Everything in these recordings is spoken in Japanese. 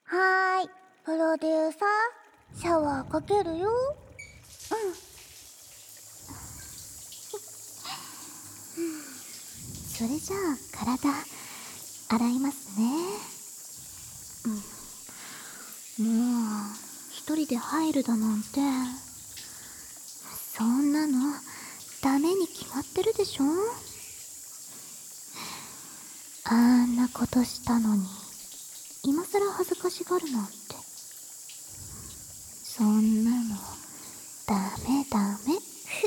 はーい、プロデューサー、シャワーかけるよ。 それじゃあ体洗いますね。もう一人で入るだなんて、そんなのダメに決まってるでしょ。あんなことしたのに今さら恥ずかしがるなんて、そんなのダメダメ。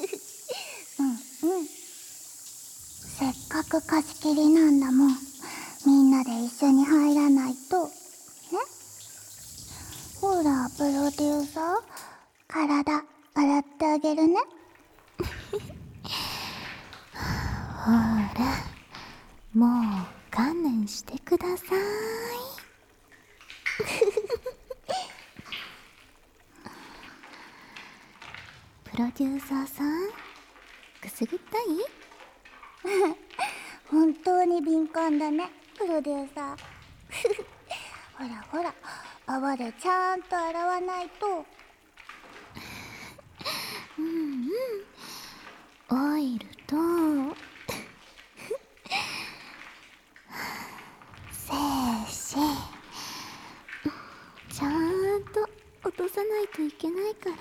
せっかく貸し切りなんだもん。みんなで一緒に入らないと。ね。ほら、プロデューサー、体洗ってあげるね。 ほら、もう観念してください。プロデューサーさん、くすぐったい？ 本当に敏感だね、プロデューサー。ほらほら、泡でちゃんと洗わないと。 オイルとせーし、ちゃんと落とさないといけないから。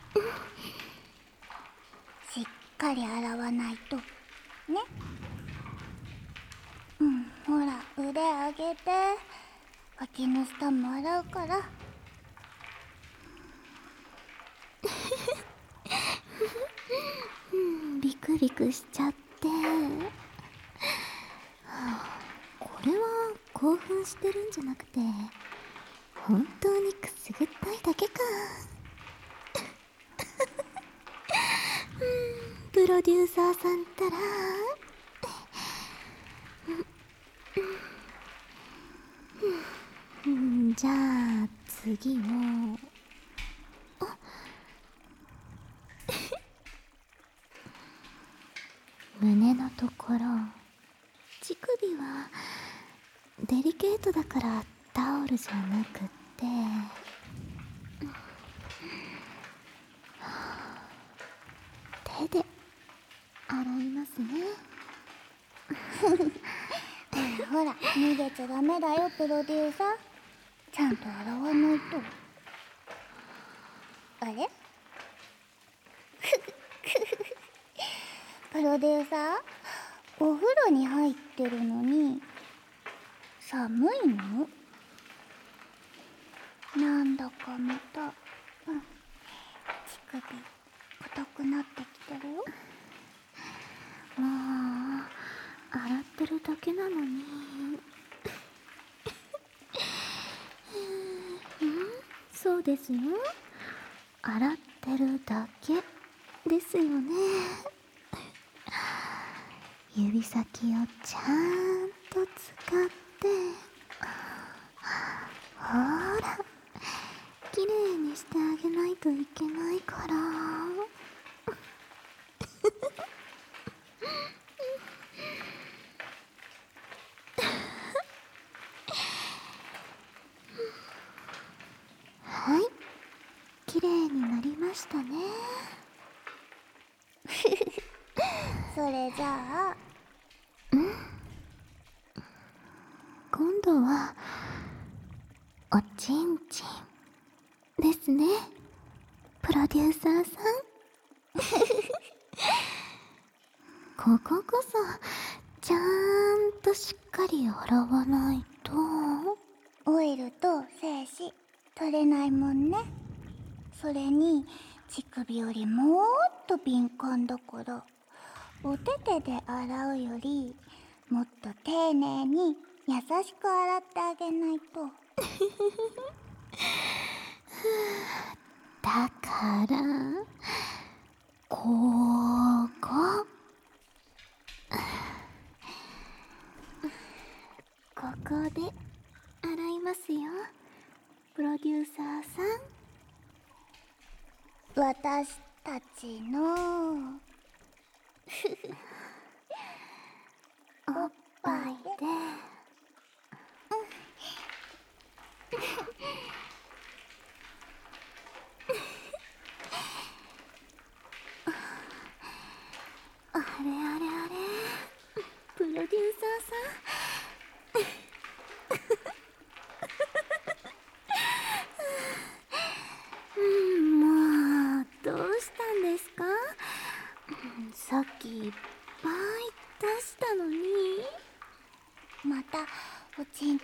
しっかり洗わないと。ね。ほら、腕上げて。脇の下も洗うから。 ビクビクしちゃって、これは興奮してるんじゃなくて、本当にくすぐったいだけか。プロデューサーさんったら。じゃあ次も胸のところ、乳首はデリケートだからタオルじゃなくって、手で洗いますね。 ほら、逃げちゃダメだよ、プロデューサー。ちゃんと洗わないと。あれ？プロデューサー、お風呂に入ってるのに寒いの？なんだかまた、乳首硬くなってきてるよ。 もう洗ってるだけなのに。そうですよ、洗ってるだけですよね。指先をちゃんと使って、ほらきれいにしてあげないといけないから。はい、きれいになりましたね。 それじゃあ、 今度はおちんちんですね、プロデューサーさん。こここそちゃんとしっかり洗わないと。 オイルと精子取れないもんね。それに乳首よりもっと敏感だから、お手手で洗うよりもっと丁寧に優しく洗ってあげないと。 だからここここで洗いますよ、プロデューサーさん。 私たちのおっぱいで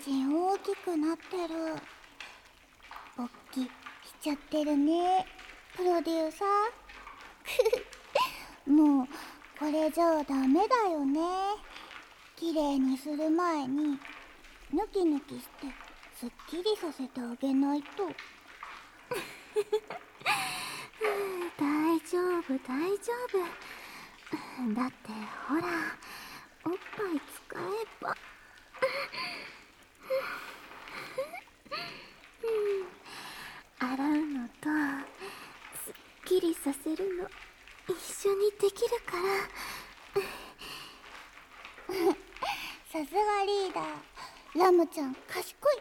ちん大きくなってる。勃起しちゃってるね、プロデューサー。もうこれじゃダメだよね。きれいにする前にヌキヌキしてすっきりさせてあげないと。 大丈夫大丈夫。だってほら、おっぱい使えば洗うのとすっきりさせるの一緒にできるから。 さすがリーダー、ラムちゃん賢い。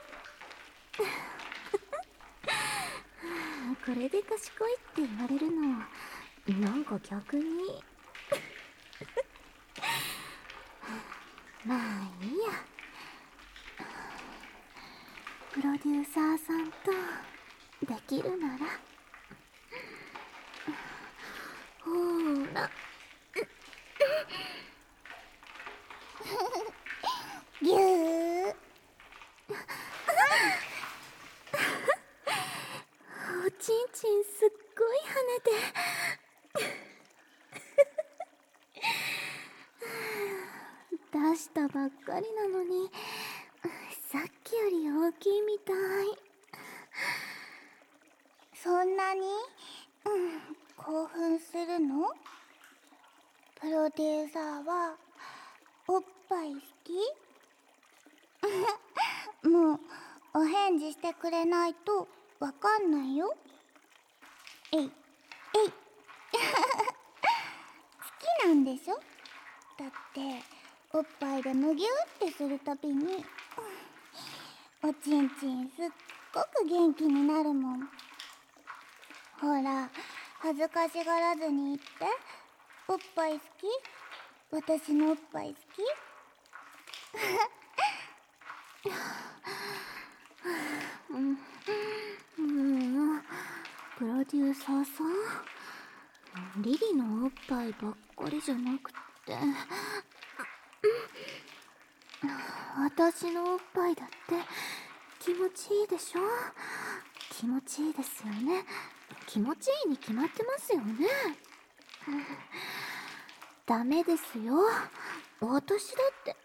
これで賢いって言われるのなんか逆にまあいいや。プロデューサーさんとできるならほーらぎゅー。 おちんちんすっごい跳ねて出したばっかりなのにさっきより大きいみたい。 そんなに、興奮するの？プロデューサーはおっぱい好き？もうお返事してくれないとわかんないよ。えいえい。好きなんでしょ？だっておっぱいでむぎゅーってするたびに、おちんちんすっごく元気になるもん。ほら、恥ずかしがらずに言って。おっぱい好き？私のおっぱい好き？ もうプロデューサーさん、リリのおっぱいばっかりじゃなくって私のおっぱいだって気持ちいいでしょ。気持ちいいですよね。気持ちいいに決まってますよね。ダメですよ。私だって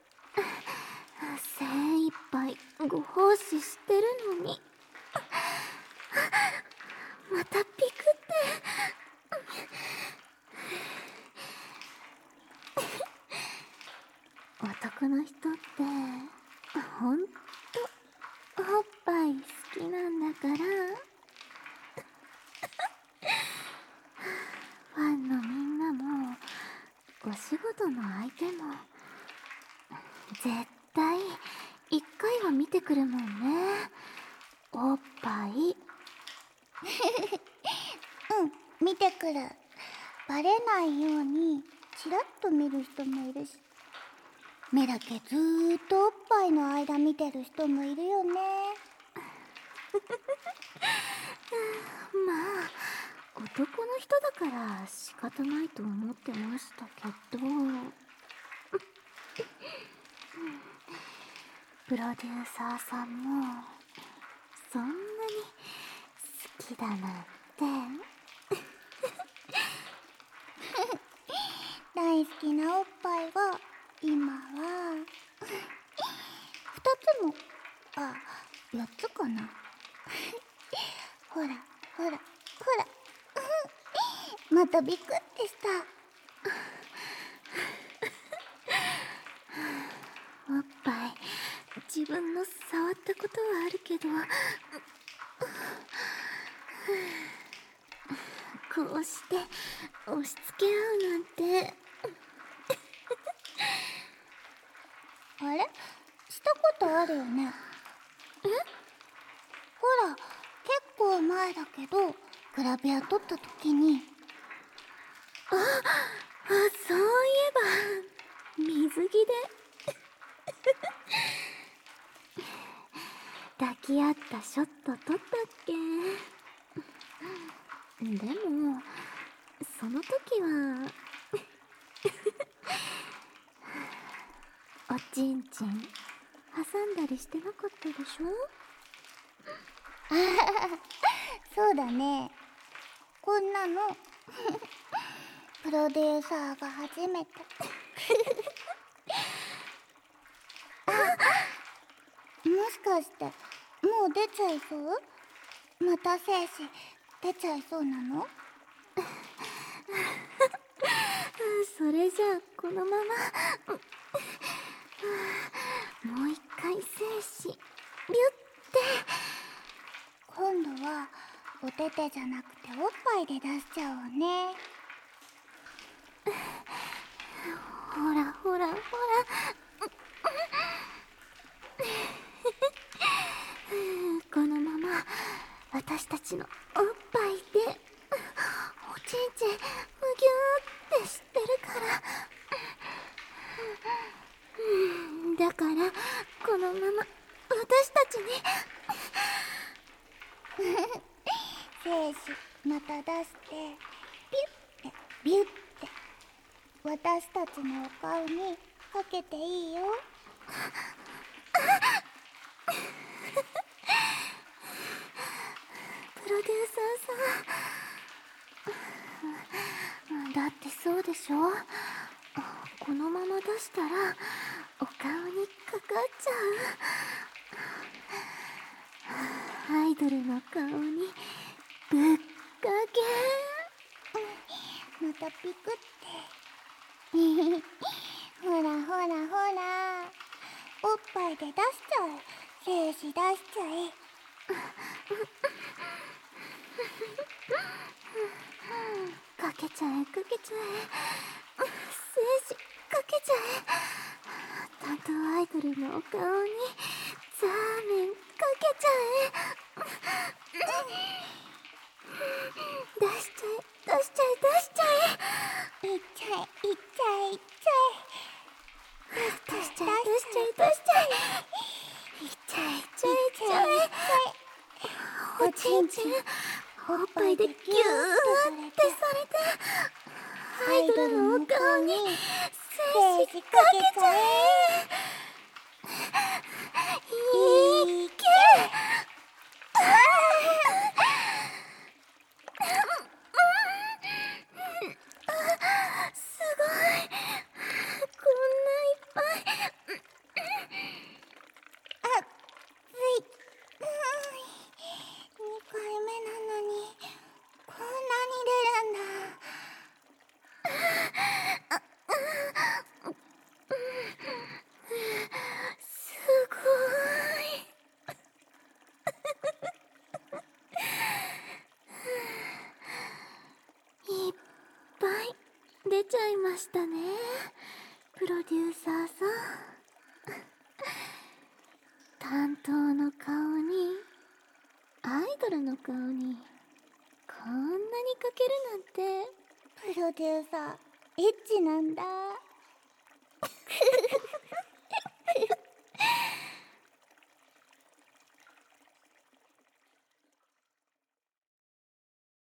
精一杯ご奉仕してるのに。またピクって男の人ってほんとおっぱい好きなんだからファンのみんなもお仕事の相手も絶対一回は見てくるもんね、おっぱい。 見てくる。バレないようにチラッと見る人もいるし、目だけずーっとおっぱいの間見てる人もいるよね。 まあ男の人だから仕方ないと思ってましたけどプロデューサーさんもそんなに好きだなんて。 大好きなおっぱいが今は2つも、4つかな。ほらほらほらまたビクってした。 おっぱい自分の触ったことはあるけどこうして押し付け合うなんてあれ、したことあるよね。ほら、結構前だけどグラビア撮った時に。 そういえば水着で抱き合ったショット撮ったっけ。でもその時はおちんちん挟んだりしてなかったでしょ？ あははそうだね。こんなのプロデューサーが初めて。もしかしてもう出ちゃいそう？また精子出ちゃいそうなの？ それじゃあこのままもう一回精子ビュって。 今度はお手手じゃなくておっぱいで出しちゃおうね。 ほらほらほらこのまま私たちのおっぱいでおちんちんむぎゅーってしてるからだからこのまま私たちに精子また出してピュッてビュッて私たちのお顔にかけていいよ。 プロデューサーさんだってそうでしょ。このまま出したらお顔にかかっちゃう。アイドルの顔にぶっかけ。 またピクってほらほらほらおっぱいで出しちゃえ。精子出しちゃえ。 かけちゃえかけちゃえ精子かけちゃえ。担当アイドルのお顔にザーメンかけちゃえ。出しちゃえ出しちゃえ出しちゃえ。 いっちゃえいっちゃえいっちゃえ。 出しちゃえ出しちゃえ出しちゃえ。いっちゃえいっちゃえいっちゃえ。おちんちんおっぱいでギューってされてアイドルのお顔に精子かけちゃえ。いけすごいこんないっぱい。 あっつい。2回目なのにこんなに出るんだ。 すごいいっぱい出ちゃいましたね、プロデューサーさん。担当の顔にアイドルの顔にこんなにかけるなんて。 プロデューサーエッチなんだ。